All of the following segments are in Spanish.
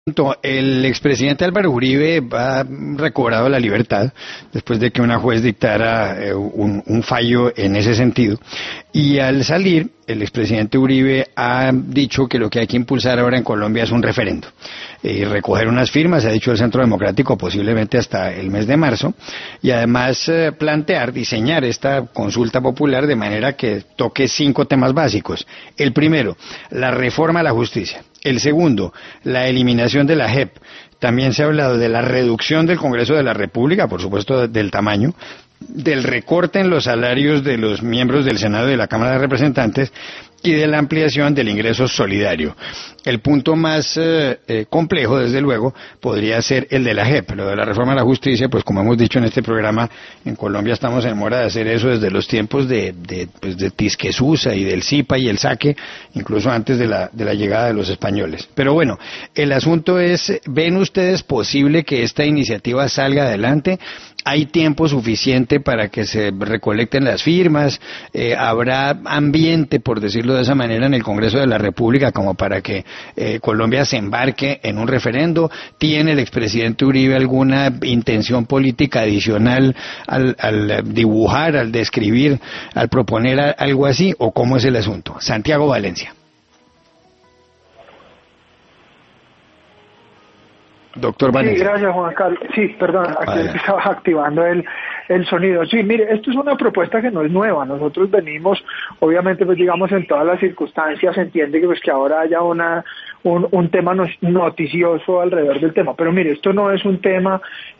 El expresidente Álvaro Uribe ha recobrado la libertad después de que una juez dictara un fallo en ese sentido. Y al salir, el expresidente Uribe ha dicho que lo que hay que impulsar ahora en Colombia es un referendo. Recoger unas firmas, ha dicho el Centro Democrático, posiblemente hasta el mes de marzo. Y además diseñar esta consulta popular de manera que toque 5 temas básicos. El primero, la reforma a la justicia. El segundo, la eliminación de la JEP. También se ha hablado de la reducción del Congreso de la República, por supuesto del tamaño, del recorte en los salarios de los miembros del Senado y de la Cámara de Representantes y de la ampliación del ingreso solidario. El punto más complejo, desde luego, podría ser el de la JEP, lo de la reforma a la justicia, pues como hemos dicho en este programa, en Colombia estamos en mora de hacer eso desde los tiempos de Tisquesusa y del Zipa y el Saque, incluso antes de la llegada de los españoles. Pero bueno, el asunto es, ¿ven ustedes posible que esta iniciativa salga adelante? ¿Hay tiempo suficiente para que se recolecten las firmas? ¿Habrá ambiente, por decirlo de esa manera, en el Congreso de la República como para que Colombia se embarque en un referendo? ¿Tiene el expresidente Uribe alguna intención política adicional al dibujar, al describir, al proponer algo así? ¿O cómo es el asunto? Santiago Valencia. Doctor Valencia. Sí, gracias, Juan Carlos. Sí, perdón, aquí estaba activando el sonido. Sí, mire, esto es una propuesta que no es nueva. Nosotros venimos, obviamente, pues digamos, en todas las circunstancias, se entiende que pues que ahora haya un tema noticioso alrededor del tema. Pero mire, esto no es un tema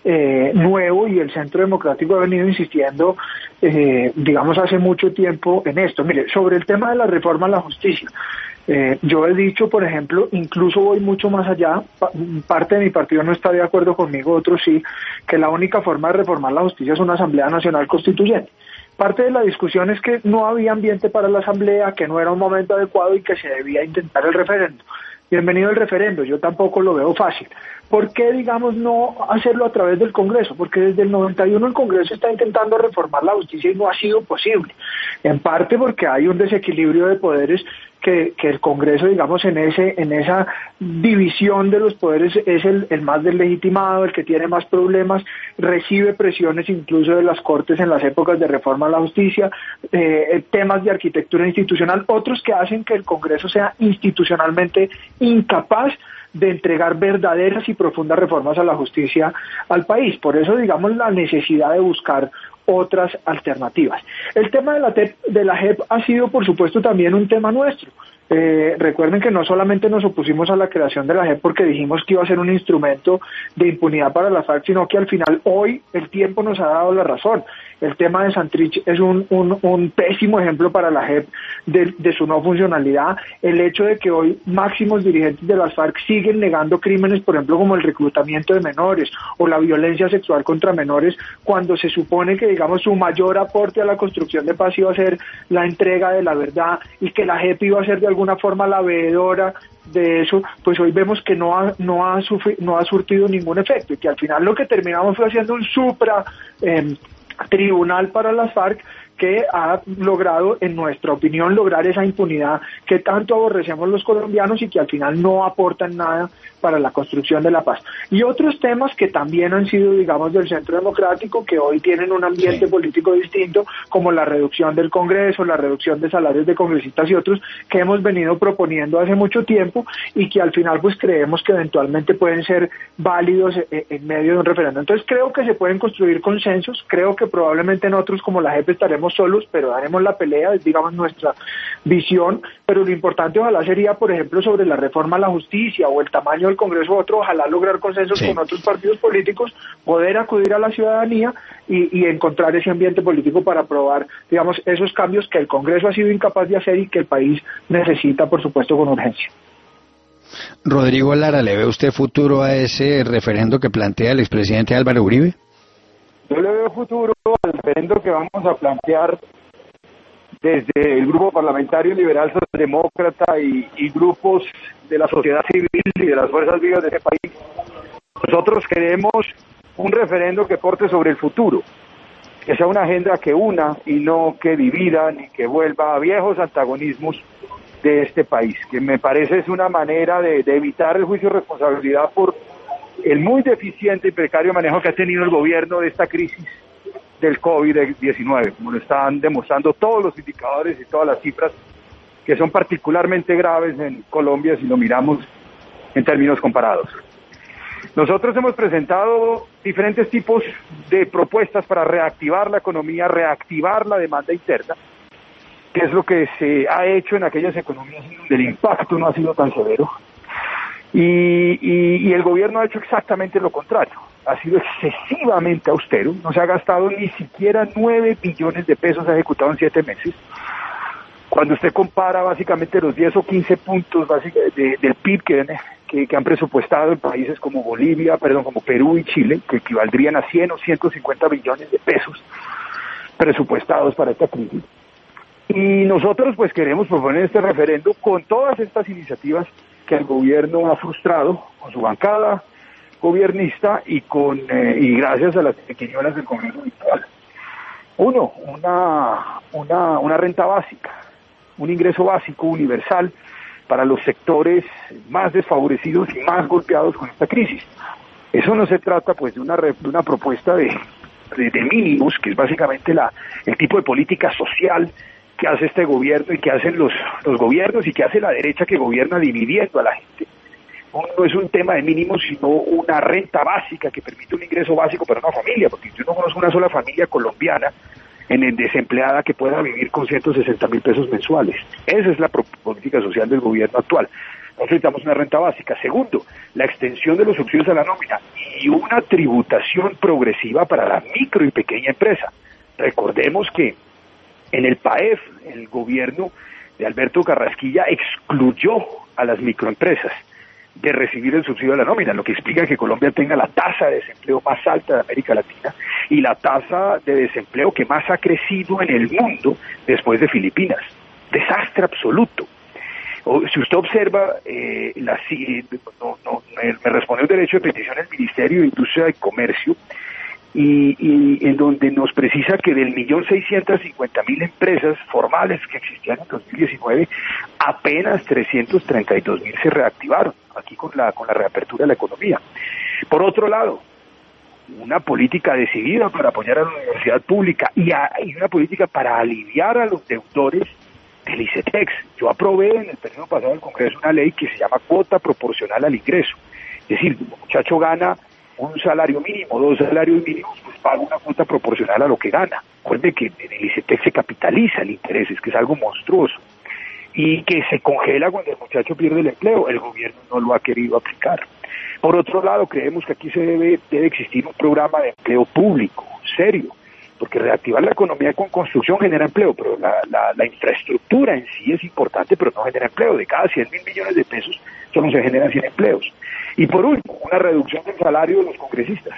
nuevo y el Centro Democrático ha venido insistiendo, digamos, hace mucho tiempo en esto. Mire, sobre el tema de la reforma a la justicia. Yo he dicho, por ejemplo, incluso voy mucho más allá, parte de mi partido no está de acuerdo conmigo, otros sí, que la única forma de reformar la justicia es una Asamblea Nacional Constituyente. Parte de la discusión es que no había ambiente para la Asamblea, que no era un momento adecuado y que se debía intentar el referendo. Bienvenido el referendo, yo tampoco lo veo fácil. ¿Por qué, digamos, no hacerlo a través del Congreso? Porque desde el 91 el Congreso está intentando reformar la justicia y no ha sido posible. En parte porque hay un desequilibrio de poderes que el Congreso, digamos, en esa división de los poderes es el más deslegitimado, el que tiene más problemas, recibe presiones incluso de las Cortes en las épocas de reforma a la justicia, temas de arquitectura institucional, otros que hacen que el Congreso sea institucionalmente incapaz de entregar verdaderas y profundas reformas a la justicia al país. Por eso, digamos, la necesidad de buscar otras alternativas. El tema de la JEP ha sido, por supuesto, también un tema nuestro. Recuerden que no solamente nos opusimos a la creación de la JEP porque dijimos que iba a ser un instrumento de impunidad para las FARC, sino que al final hoy el tiempo nos ha dado la razón. El tema de Santrich es un pésimo ejemplo para la JEP de su no funcionalidad. El hecho de que hoy máximos dirigentes de las FARC siguen negando crímenes, por ejemplo, como el reclutamiento de menores o la violencia sexual contra menores, cuando se supone que, digamos, su mayor aporte a la construcción de paz iba a ser la entrega de la verdad y que la JEP iba a ser de alguna forma la veedora de eso, pues hoy vemos que no ha surtido ningún efecto y que al final lo que terminamos fue haciendo un tribunal para las FARC que ha logrado, en nuestra opinión, lograr esa impunidad que tanto aborrecemos los colombianos y que al final no aportan nada para la construcción de la paz. Y otros temas que también han sido, digamos, del Centro Democrático, que hoy tienen un ambiente político distinto, como la reducción del Congreso, la reducción de salarios de congresistas y otros, que hemos venido proponiendo hace mucho tiempo y que al final pues creemos que eventualmente pueden ser válidos en medio de un referéndum. Entonces creo que se pueden construir consensos, creo que probablemente en otros como la JEP estaremos solos, pero daremos la pelea, es digamos nuestra visión, pero lo importante ojalá sería, por ejemplo, sobre la reforma a la justicia o el tamaño del Congreso, otro, ojalá lograr consensos con otros partidos políticos, poder acudir a la ciudadanía y encontrar ese ambiente político para aprobar, digamos, esos cambios que el Congreso ha sido incapaz de hacer y que el país necesita, por supuesto, con urgencia. Rodrigo Lara, ¿le ve usted futuro a ese referendo que plantea el expresidente Álvaro Uribe? Yo le veo futuro al referendo que vamos a plantear desde el Grupo Parlamentario Liberal Socialdemócrata y grupos de la sociedad civil y de las fuerzas vivas de este país. Nosotros queremos un referendo que porte sobre el futuro, que sea una agenda que una y no que divida ni que vuelva a viejos antagonismos de este país, que me parece es una manera de evitar el juicio de responsabilidad por el muy deficiente y precario manejo que ha tenido el gobierno de esta crisis del COVID-19, como lo están demostrando todos los indicadores y todas las cifras, que son particularmente graves en Colombia si lo miramos en términos comparados. Nosotros hemos presentado diferentes tipos de propuestas para reactivar la economía, reactivar la demanda interna, que es lo que se ha hecho en aquellas economías donde el impacto no ha sido tan severo. Y el gobierno ha hecho exactamente lo contrario. Ha sido excesivamente austero, no se ha gastado ni siquiera 9 billones de pesos, ha ejecutado en 7 meses. Cuando usted compara básicamente los 10 o 15 puntos del PIB que han presupuestado en países como como Perú y Chile, que equivaldrían a 100 o 150 billones de pesos presupuestados para esta crisis. Y nosotros pues queremos proponer este referendo con todas estas iniciativas que el gobierno ha frustrado con su bancada gobiernista y gracias a las pequeñuelas del Congreso virtual. Uno, una renta básica, un ingreso básico universal para los sectores más desfavorecidos y más golpeados con esta crisis. Eso no se trata pues de una propuesta de mínimos, que es básicamente el tipo de política social que hace este gobierno y que hacen los gobiernos y que hace la derecha que gobierna dividiendo a la gente. No es un tema de mínimos, sino una renta básica que permite un ingreso básico para una familia, porque yo no conozco una sola familia colombiana desempleada que pueda vivir con 160.000 pesos mensuales. Esa es la política social del gobierno actual. Nosotros necesitamos una renta básica. Segundo, la extensión de los subsidios a la nómina y una tributación progresiva para la micro y pequeña empresa. Recordemos que en el PAEF, el gobierno de Alberto Carrasquilla excluyó a las microempresas de recibir el subsidio a la nómina, lo que explica que Colombia tenga la tasa de desempleo más alta de América Latina y la tasa de desempleo que más ha crecido en el mundo después de Filipinas. Desastre absoluto. Si usted observa, me respondió el derecho de petición del Ministerio de Industria y Comercio, y en donde nos precisa que del 1.650.000 empresas formales que existían en 2019, apenas 332.000 se reactivaron, aquí con la reapertura de la economía. Por otro lado, una política decidida para apoyar a la universidad pública y una política para aliviar a los deudores del ICETEX. Yo aprobé en el periodo pasado del Congreso una ley que se llama cuota proporcional al ingreso. Es decir, el muchacho gana un salario mínimo, 2 salarios mínimos, pues paga una cuota proporcional a lo que gana. Recuerde que en el ICETEX se capitaliza el interés, es que es algo monstruoso, y que se congela cuando el muchacho pierde el empleo. El gobierno no lo ha querido aplicar. Por otro lado, creemos que aquí debe existir un programa de empleo público, serio, porque reactivar la economía con construcción genera empleo, pero la infraestructura en sí es importante, pero no genera empleo. De cada 100.000 millones de pesos, solo se generan 100 empleos. Y por último, una reducción del salario de los congresistas.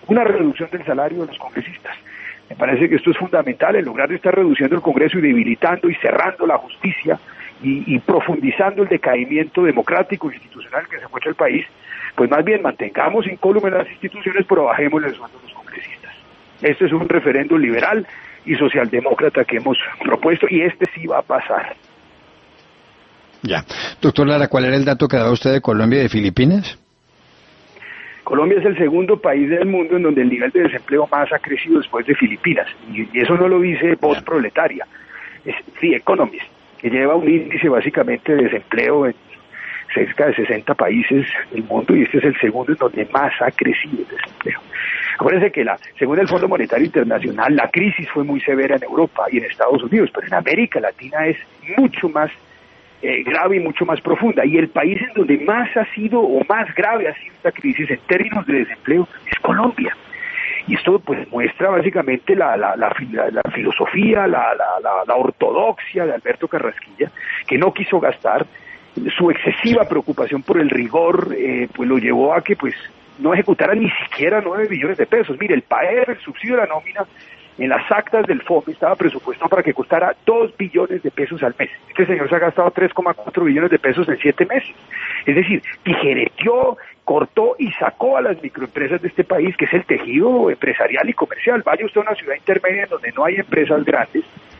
Me parece que esto es fundamental, en lugar de estar reduciendo el Congreso y debilitando y cerrando la justicia y profundizando el decaimiento democrático e institucional que se encuentra el país, pues más bien mantengamos incólumes las instituciones, pero bajemos el sueldo de los congresistas. Este es un referendo liberal y socialdemócrata que hemos propuesto, y este sí va a pasar. Ya. Doctor Lara, ¿cuál era el dato que daba usted de Colombia y de Filipinas? Colombia es el segundo país del mundo en donde el nivel de desempleo más ha crecido después de Filipinas, y eso no lo dice Voz Proletaria, es The Economist, que lleva un índice básicamente de desempleo en cerca de 60 países del mundo, y este es el segundo en donde más ha crecido el desempleo. Acuérdense que según el Fondo Monetario Internacional, la crisis fue muy severa en Europa y en Estados Unidos, pero en América Latina es mucho más grave y mucho más profunda, y el país en donde más ha sido o más grave ha sido esta crisis en términos de desempleo es Colombia. Y esto pues muestra básicamente la filosofía, la ortodoxia de Alberto Carrasquilla, que no quiso gastar. Su excesiva preocupación por el rigor pues lo llevó a que pues no ejecutara ni siquiera 9 billones de pesos. Mire, el PAER, el subsidio de la nómina, en las actas del FOME estaba presupuestado para que costara 2 billones de pesos al mes. Este señor se ha gastado 3,4 billones de pesos en 7 meses. Es decir, tijereteó, cortó y sacó a las microempresas de este país, que es el tejido empresarial y comercial. Vaya usted a una ciudad intermedia en donde no hay empresas grandes,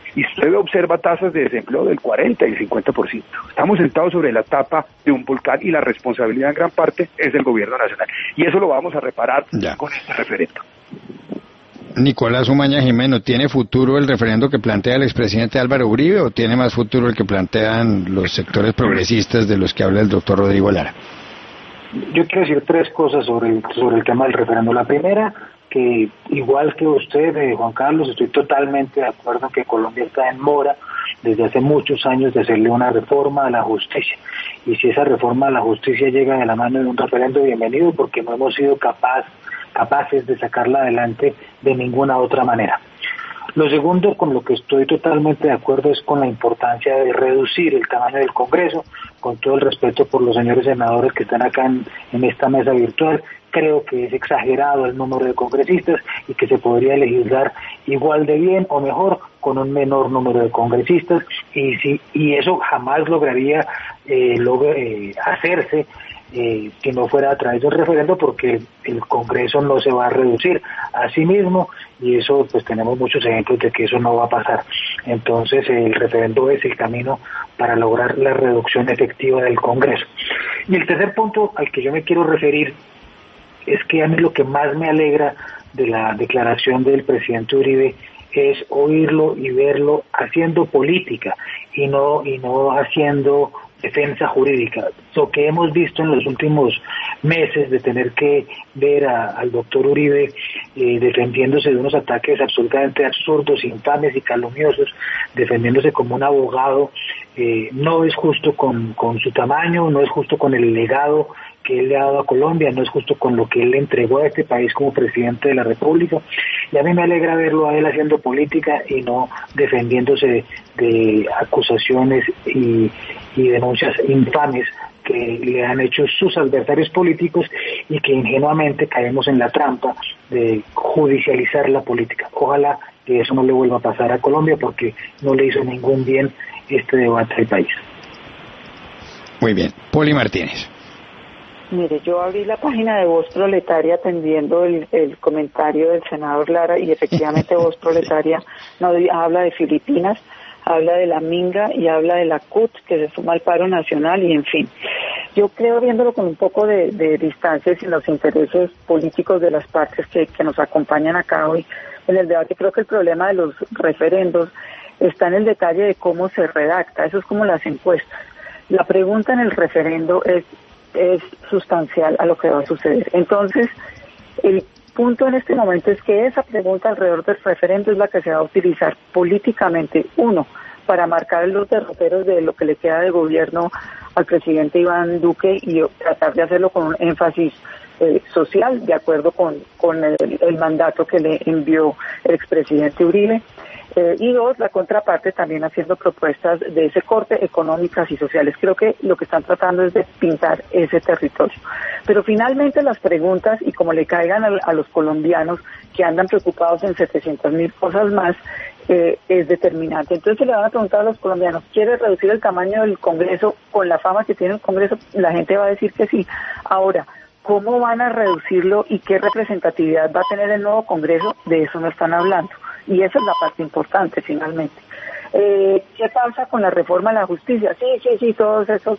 y usted observa tasas de desempleo del 40 y 50%. Estamos sentados sobre la tapa de un volcán y la responsabilidad en gran parte es del gobierno nacional. Y eso lo vamos a reparar con este referendo. Nicolás Umaña Jimeno, ¿tiene futuro el referendo que plantea el expresidente Álvaro Uribe o tiene más futuro el que plantean los sectores progresistas de los que habla el doctor Rodrigo Lara? Yo quiero decir tres cosas sobre el tema del referendo. La primera, que igual que usted, Juan Carlos, estoy totalmente de acuerdo en que Colombia está en mora desde hace muchos años de hacerle una reforma a la justicia. Y si esa reforma a la justicia llega de la mano de un referendo, bienvenido, porque no hemos sido capaces de sacarla adelante de ninguna otra manera. Lo segundo, con lo que estoy totalmente de acuerdo, es con la importancia de reducir el tamaño del Congreso, con todo el respeto por los señores senadores que están acá en esta mesa virtual. Creo que es exagerado el número de congresistas y que se podría legislar igual de bien o mejor con un menor número de congresistas, y eso jamás lograría hacerse que no fuera a través del referendo, porque el Congreso no se va a reducir a sí mismo, y eso pues tenemos muchos ejemplos de que eso no va a pasar. Entonces el referendo es el camino para lograr la reducción efectiva del Congreso. Y el tercer punto al que yo me quiero referir es que a mí lo que más me alegra de la declaración del presidente Uribe es oírlo y verlo haciendo política y no haciendo defensa jurídica. Lo que hemos visto en los últimos meses de tener que ver al doctor Uribe defendiéndose de unos ataques absolutamente absurdos, infames y calumniosos, defendiéndose como un abogado, no es justo con su tamaño, no es justo con el legado que él le ha dado a Colombia, no es justo con lo que él le entregó a este país como presidente de la República, y a mí me alegra verlo a él haciendo política y no defendiéndose de acusaciones y denuncias infames que le han hecho sus adversarios políticos y que ingenuamente caemos en la trampa de judicializar la política. Ojalá que eso no le vuelva a pasar a Colombia, porque no le hizo ningún bien este debate al país. Muy bien. Poli Martínez. Mire, yo abrí la página de Voz Proletaria atendiendo el comentario del senador Lara, y efectivamente Voz Proletaria no habla de Filipinas, habla de la Minga y habla de la CUT, que se suma al paro nacional, y en fin. Yo creo, viéndolo con un poco de distancia sin los intereses políticos de las partes que nos acompañan acá hoy en el debate, creo que el problema de los referendos está en el detalle de cómo se redacta. Eso es como las encuestas. La pregunta en el referendo es sustancial a lo que va a suceder. Entonces, el punto en este momento es que esa pregunta alrededor del referendo es la que se va a utilizar políticamente, uno, para marcar los derroteros de lo que le queda de gobierno al presidente Iván Duque y tratar de hacerlo con un énfasis social, de acuerdo con el mandato que le envió el expresidente Uribe. Y dos, la contraparte también haciendo propuestas de ese corte económicas y sociales. Creo que lo que están tratando es de pintar ese territorio. Pero finalmente las preguntas, y como le caigan a los colombianos que andan preocupados en 700.000 cosas más, es determinante. Entonces le van a preguntar a los colombianos, ¿quiere reducir el tamaño del Congreso? Con la fama que tiene el Congreso, la gente va a decir que sí. Ahora, ¿cómo van a reducirlo y qué representatividad va a tener el nuevo Congreso? De eso no están hablando. Y esa es la parte importante, finalmente. ¿Qué pasa con la reforma de la justicia? Sí, todos esos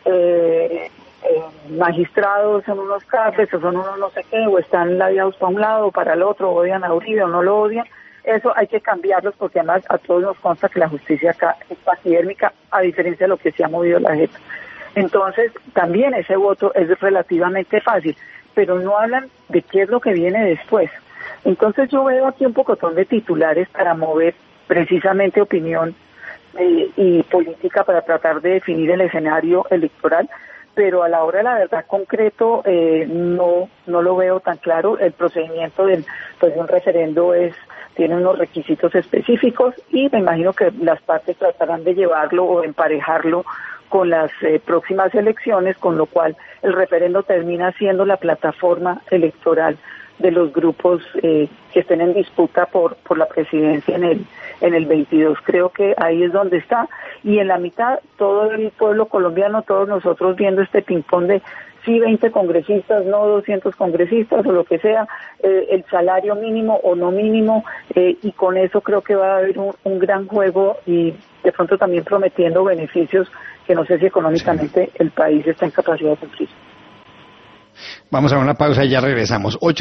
magistrados son unos cafres, o son unos no sé qué, o están labiados para un lado o para el otro, odian a Uribe o no lo odian. Eso hay que cambiarlos, porque además a todos nos consta que la justicia acá es paquidérmica, a diferencia de lo que se ha movido la jeta. Entonces, también ese voto es relativamente fácil, pero no hablan de qué es lo que viene después. Entonces yo veo aquí un pocotón de titulares para mover precisamente opinión y política para tratar de definir el escenario electoral, pero a la hora de la verdad concreto no lo veo tan claro. El procedimiento de un referendo tiene unos requisitos específicos, y me imagino que las partes tratarán de llevarlo o emparejarlo con las próximas elecciones, con lo cual el referendo termina siendo la plataforma electoral de los grupos que estén en disputa por la presidencia en el 22. Creo que ahí es donde está, y en la mitad todo el pueblo colombiano, todos nosotros viendo este ping-pong de sí 20 congresistas, no 200 congresistas o lo que sea, el salario mínimo o no mínimo, y con eso creo que va a haber un gran juego, y de pronto también prometiendo beneficios que no sé si económicamente el país está en capacidad de cumplir. Vamos a una pausa y ya regresamos.